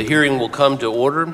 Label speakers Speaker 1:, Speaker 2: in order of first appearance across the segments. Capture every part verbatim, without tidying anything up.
Speaker 1: The hearing will come to order.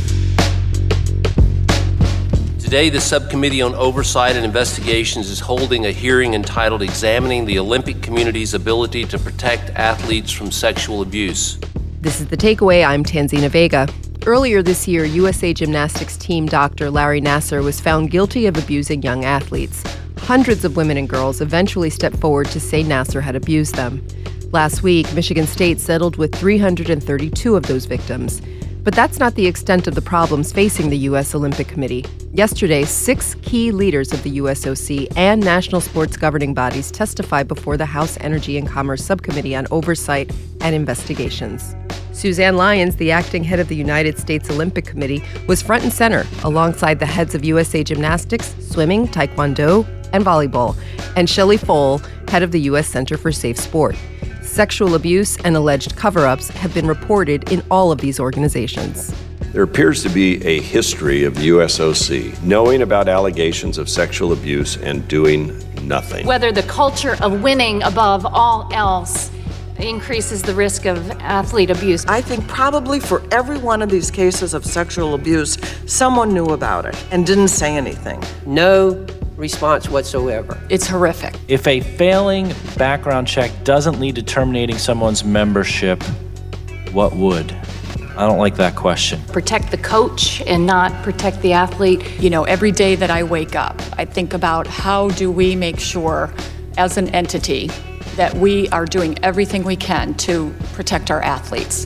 Speaker 1: Today, the Subcommittee on Oversight and Investigations is holding a hearing entitled Examining the Olympic Community's Ability to Protect Athletes from Sexual Abuse.
Speaker 2: This is The Takeaway. I'm Tanzina Vega. Earlier this year, U S A Gymnastics team doctor Larry Nassar was found guilty of abusing young athletes. Hundreds of women and girls eventually stepped forward to say Nassar had abused them. Last week, Michigan State settled with three hundred thirty-two of those victims. But that's not the extent of the problems facing the U S Olympic Committee. Yesterday, six key leaders of the U S O C and national sports governing bodies testified before the House Energy and Commerce Subcommittee on Oversight and Investigations. Suzanne Lyons, the acting head of the United States Olympic Committee, was front and center alongside the heads of U S A Gymnastics, swimming, taekwondo, and volleyball, and Shelley Foll, head of the U S Center for Safe Sport. Sexual abuse and alleged cover-ups have been reported in all of these organizations.
Speaker 3: There appears to be a history of the U S O C knowing about allegations of sexual abuse and doing nothing.
Speaker 4: Whether the culture of winning above all else increases the risk of athlete abuse.
Speaker 5: I think probably for every one of these cases of sexual abuse, someone knew about it and didn't say anything.
Speaker 6: No response whatsoever.
Speaker 4: It's horrific.
Speaker 7: If a failing background check doesn't lead to terminating someone's membership, what would? I don't like that question.
Speaker 4: Protect the coach and not protect the athlete.
Speaker 8: You know, every day that I wake up, I think about how do we make sure as an entity that we are doing everything we can to protect our athletes.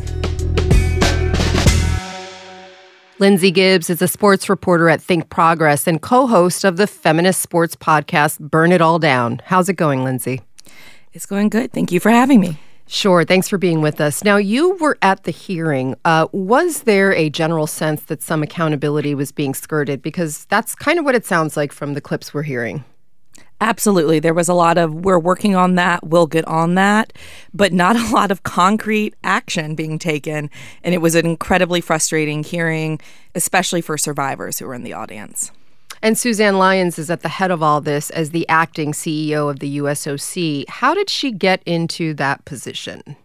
Speaker 2: Lindsay Gibbs is a sports reporter at Think Progress and co-host of the feminist sports podcast Burn It All Down. How's it going, Lindsay?
Speaker 9: It's going good. Thank you for having me.
Speaker 2: Sure. Thanks for being with us. Now, you were at the hearing. Uh, was there a general sense that some accountability was being skirted? Because that's kind of what it sounds like from the clips we're hearing.
Speaker 9: Absolutely. There was a lot of, we're working on that, we'll get on that, but not a lot of concrete action being taken. And it was an incredibly frustrating hearing, especially for survivors who were in the audience.
Speaker 2: And Suzanne Lyons is at the head of all this as the acting C E O of the U S O C. How did she get into that position?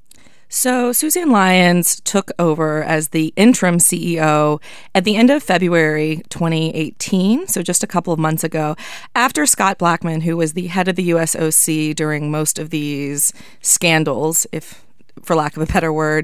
Speaker 9: So Suzanne Lyons took over as the interim C E O at the end of February twenty eighteen, so just a couple of months ago, after Scott Blackmun, who was the head of the U S O C during most of these scandals, if for lack of a better word,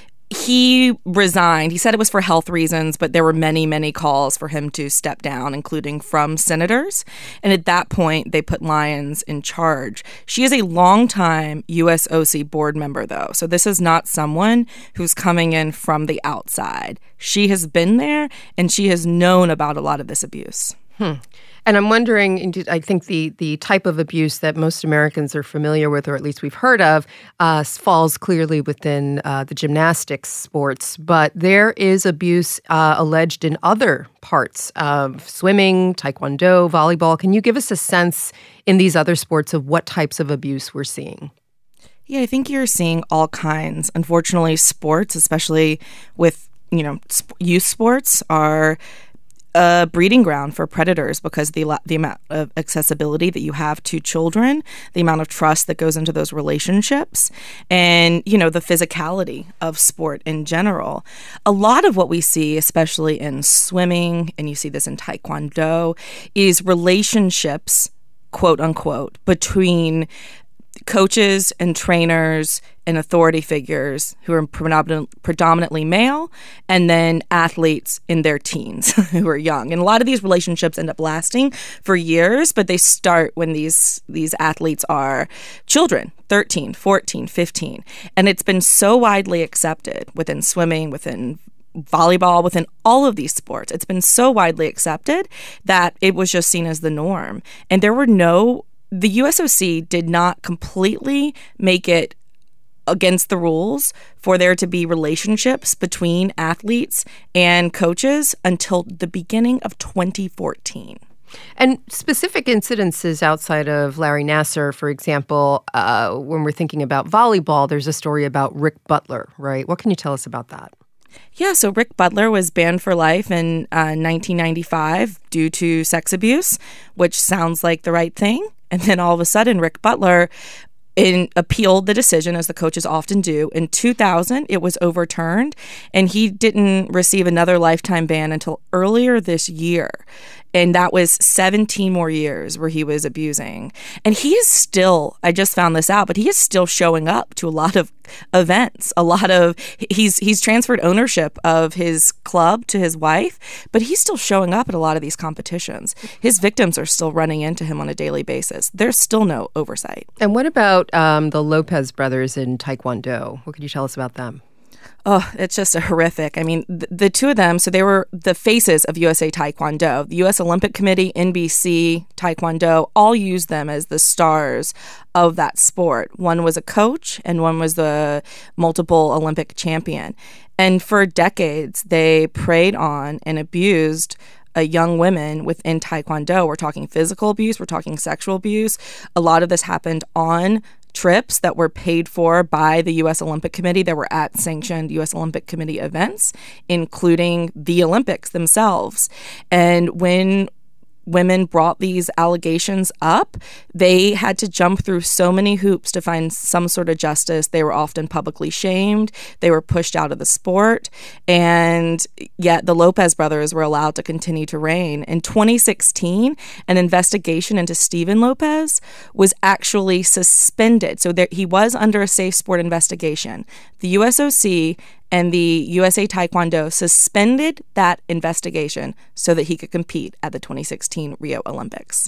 Speaker 9: he resigned. He said it was for health reasons, but there were many, many calls for him to step down, including from senators. And at that point, they put Lyons in charge. She is a longtime U S O C board member, though. So this is not someone who's coming in from the outside. She has been there, and she has known about a lot of this abuse.
Speaker 2: Hmm. And I'm wondering, I think the the type of abuse that most Americans are familiar with, or at least we've heard of, uh, falls clearly within uh, the gymnastics sports. But there is abuse uh, alleged in other parts of swimming, taekwondo, volleyball. Can you give us a sense in these other sports of what types of abuse we're seeing?
Speaker 9: Yeah, I think you're seeing all kinds. Unfortunately, sports, especially with, you know, youth sports, are a breeding ground for predators because the the amount of accessibility that you have to children, the amount of trust that goes into those relationships, and, you know, the physicality of sport in general. A lot of what we see, especially in swimming, and you see this in taekwondo, is relationships, quote unquote, between coaches and trainers and authority figures who are predominant, predominantly male, and then athletes in their teens who are young. And a lot of these relationships end up lasting for years, but they start when these these athletes are children, thirteen, fourteen, fifteen. And it's been so widely accepted within swimming, within volleyball, within all of these sports. It's been so widely accepted that it was just seen as the norm. And there were no The U S O C did not completely make it against the rules for there to be relationships between athletes and coaches until the beginning of twenty fourteen.
Speaker 2: And specific incidences outside of Larry Nassar, for example, uh, when we're thinking about volleyball, there's a story about Rick Butler, right? What can you tell us about that?
Speaker 9: Yeah, so Rick Butler was banned for life in uh, nineteen ninety-five due to sex abuse, which sounds like the right thing. And then all of a sudden, Rick Butler in appealed the decision, as the coaches often do. In two thousand, it was overturned, and he didn't receive another lifetime ban until earlier this year. And that was seventeen more years where he was abusing. And he is still, I just found this out, but he is still showing up to a lot of events. A lot of, he's he's transferred ownership of his club to his wife, but he's still showing up at a lot of these competitions. His victims are still running into him on a daily basis. There's still no oversight.
Speaker 2: And what about um, the Lopez brothers in Taekwondo? What could you tell us about them?
Speaker 9: Oh, it's just a horrific. I mean, the, the two of them, so they were the faces of U S A Taekwondo. The U S Olympic Committee, N B C, Taekwondo, all used them as the stars of that sport. One was a coach and one was the multiple Olympic champion. And for decades, they preyed on and abused uh, young women within Taekwondo. We're talking physical abuse, we're talking sexual abuse. A lot of this happened on trips that were paid for by the U S Olympic Committee that were at sanctioned U S Olympic Committee events, including the Olympics themselves. And when women brought these allegations up, they had to jump through so many hoops to find some sort of justice. They were often publicly shamed. They were pushed out of the sport. And yet the Lopez brothers were allowed to continue to reign. In twenty sixteen, an investigation into Stephen Lopez was actually suspended. So there, he was under a safe sport investigation. The U S O C and the U S A Taekwondo suspended that investigation so that he could compete at the twenty sixteen Rio Olympics.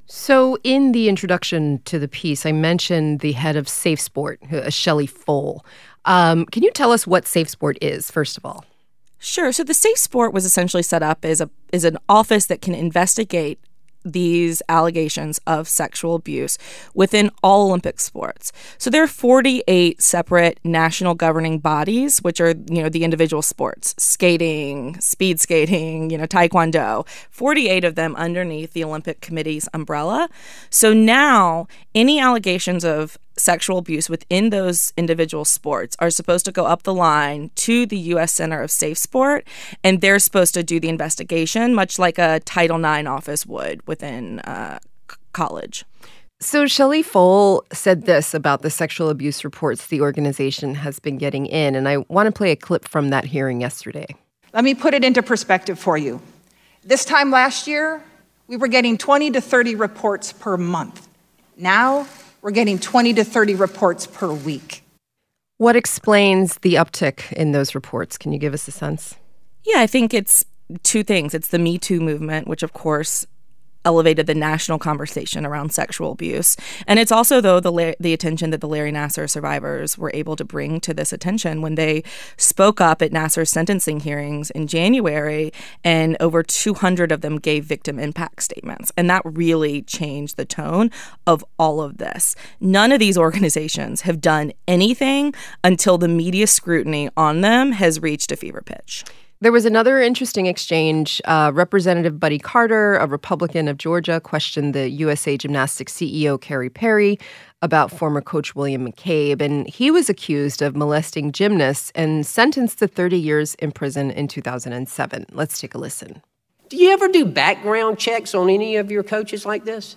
Speaker 2: So in the introduction to the piece, I mentioned the head of Safe Sport, uh, Shelley Foal. Um, can you tell us what Safe Sport is, first of all?
Speaker 9: Sure. So the Safe Sport was essentially set up as a as an office that can investigate these allegations of sexual abuse within all Olympic sports. So there are forty-eight separate national governing bodies, which are, you know, the individual sports, skating, speed skating, you know, Taekwondo, forty-eight of them underneath the Olympic Committee's umbrella. So now any allegations of sexual abuse within those individual sports are supposed to go up the line to the U S Center of Safe Sport, and they're supposed to do the investigation, much like a Title nine office would within uh, c- college.
Speaker 2: So Shelley Foal said this about the sexual abuse reports the organization has been getting in, and I want to play a clip from that hearing yesterday.
Speaker 10: Let me put it into perspective for you. This time last year, we were getting twenty to thirty reports per month. Now, we're getting twenty to thirty reports per week.
Speaker 2: What explains the uptick in those reports? Can you give us a sense?
Speaker 9: Yeah, I think it's two things. It's the Me Too movement, which of course elevated the national conversation around sexual abuse. And it's also, though, the la- the attention that the Larry Nassar survivors were able to bring to this attention when they spoke up at Nassar's sentencing hearings in January, and over two hundred of them gave victim impact statements. And that really changed the tone of all of this. None of these organizations have done anything until the media scrutiny on them has reached a fever pitch.
Speaker 2: There was another interesting exchange. Uh, Representative Buddy Carter, a Republican of Georgia, questioned the U S A Gymnastics C E O Carrie Perry about former coach William McCabe, and he was accused of molesting gymnasts and sentenced to thirty years in prison in two thousand seven. Let's take a listen.
Speaker 6: Do you ever do background checks on any of your coaches like this?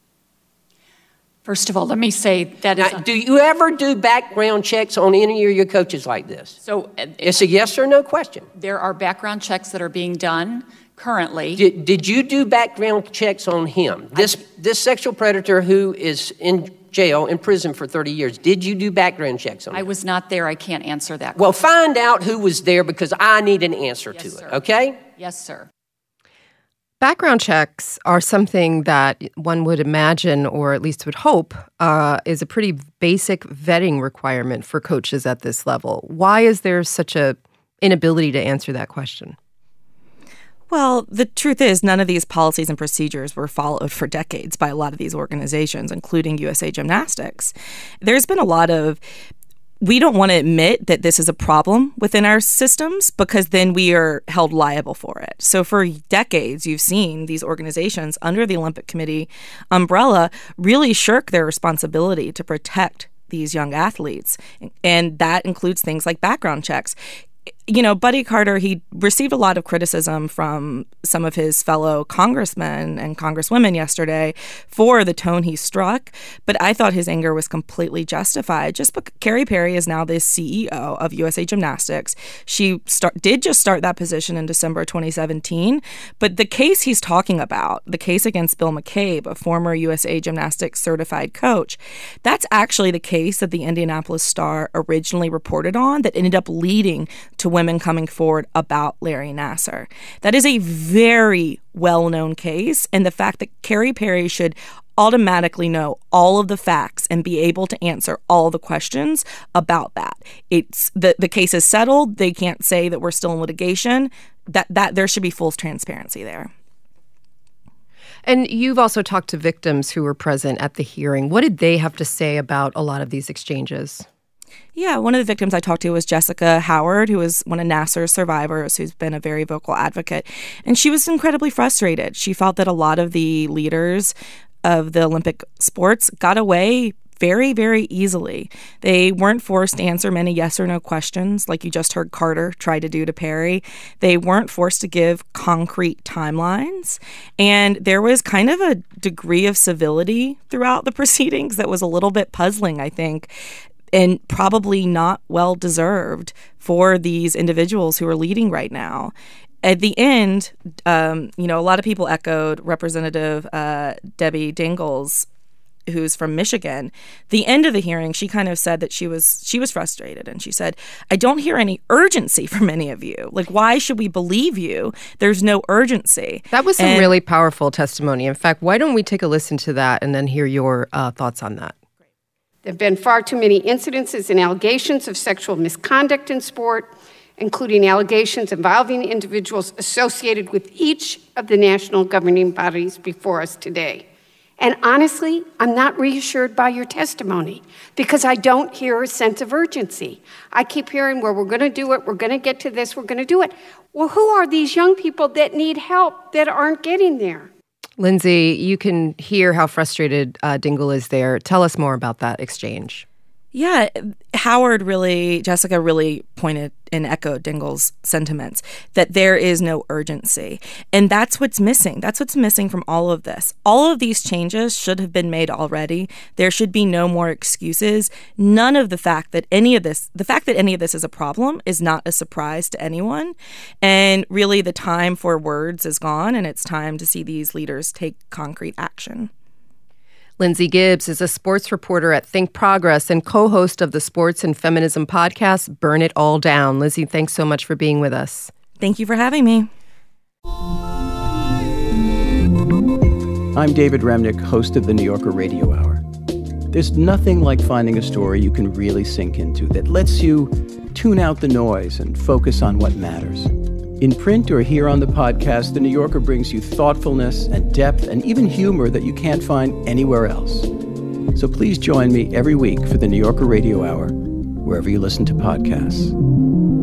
Speaker 8: First of all, let me say that
Speaker 6: now,
Speaker 8: is... A,
Speaker 6: do you ever do background checks on any of your coaches like this?
Speaker 8: So uh,
Speaker 6: it's a yes or no question.
Speaker 8: There are background checks that are being done currently.
Speaker 6: Did, did you do background checks on him? This, I, this sexual predator who is in jail, in prison for thirty years. Did you do background checks on him?
Speaker 8: I was not there. I can't answer that question.
Speaker 6: Well, find out who was there because I need an answer
Speaker 8: yes,
Speaker 6: to
Speaker 8: sir.
Speaker 6: it, okay?
Speaker 8: Yes, sir.
Speaker 2: Background checks are something that one would imagine, or at least would hope, uh, is a pretty basic vetting requirement for coaches at this level. Why is there such a inability to answer that question?
Speaker 9: Well, the truth is none of these policies and procedures were followed for decades by a lot of these organizations, including U S A Gymnastics. There's been a lot of We don't want to admit that this is a problem within our systems because then we are held liable for it. So for decades, you've seen these organizations under the Olympic Committee umbrella really shirk their responsibility to protect these young athletes. And that includes things like background checks. you know, Buddy Carter, he received a lot of criticism from some of his fellow congressmen and congresswomen yesterday for the tone he struck. But I thought his anger was completely justified. Just because Carrie Perry is now the C E O of U S A Gymnastics. She start, did just start that position in December twenty seventeen. But the case he's talking about, the case against Bill McCabe, a former U S A Gymnastics certified coach, that's actually the case that the Indianapolis Star originally reported on that ended up leading to women coming forward about Larry Nassar. That is a very well-known case, and the fact that Carrie Perry should automatically know all of the facts and be able to answer all the questions about that. It's the, the case is settled. They can't say that we're still in litigation. That that there should be full transparency there.
Speaker 2: And you've also talked to victims who were present at the hearing. What did they have to say about a lot of these exchanges?
Speaker 9: Yeah, one of the victims I talked to was Jessica Howard, who was one of Nassar's survivors, who's been a very vocal advocate. And she was incredibly frustrated. She felt that a lot of the leaders of the Olympic sports got away very, very easily. They weren't forced to answer many yes or no questions, like you just heard Carter try to do to Perry. They weren't forced to give concrete timelines. And there was kind of a degree of civility throughout the proceedings that was a little bit puzzling, I think, and probably not well deserved for these individuals who are leading right now. At the end, um, you know, a lot of people echoed Representative uh, Debbie Dingell's, who's from Michigan. The end of the hearing, she kind of said that she was she was frustrated, and she said, "I don't hear any urgency from any of you. Like, why should we believe you? There's no urgency."
Speaker 2: That was some
Speaker 9: and,
Speaker 2: really powerful testimony. In fact, why don't we take a listen to that and then hear your uh, thoughts on that?
Speaker 11: There have been far too many incidences and allegations of sexual misconduct in sport, including allegations involving individuals associated with each of the national governing bodies before us today. And honestly, I'm not reassured by your testimony because I don't hear a sense of urgency. I keep hearing, well, we're going to do it, we're going to get to this, we're going to do it. Well, who are these young people that need help that aren't getting there?
Speaker 2: Lindsay, you can hear how frustrated uh, Dingell is there. Tell us more about that exchange.
Speaker 9: Yeah, Howard really, Jessica really pointed and echoed Dingell's sentiments that there is no urgency. And that's what's missing. That's what's missing from all of this. All of these changes should have been made already. There should be no more excuses. None of the fact that any of this, the fact that any of this is a problem is not a surprise to anyone. And really the time for words is gone, and it's time to see these leaders take concrete action.
Speaker 2: Lindsay Gibbs is a sports reporter at Think Progress and co-host of the sports and feminism podcast, Burn It All Down. Lizzie, thanks so much for being with us.
Speaker 9: Thank you for having me.
Speaker 12: I'm David Remnick, host of the New Yorker Radio Hour. There's nothing like finding a story you can really sink into that lets you tune out the noise and focus on what matters. In print or here on the podcast, The New Yorker brings you thoughtfulness and depth and even humor that you can't find anywhere else. So please join me every week for The New Yorker Radio Hour, wherever you listen to podcasts.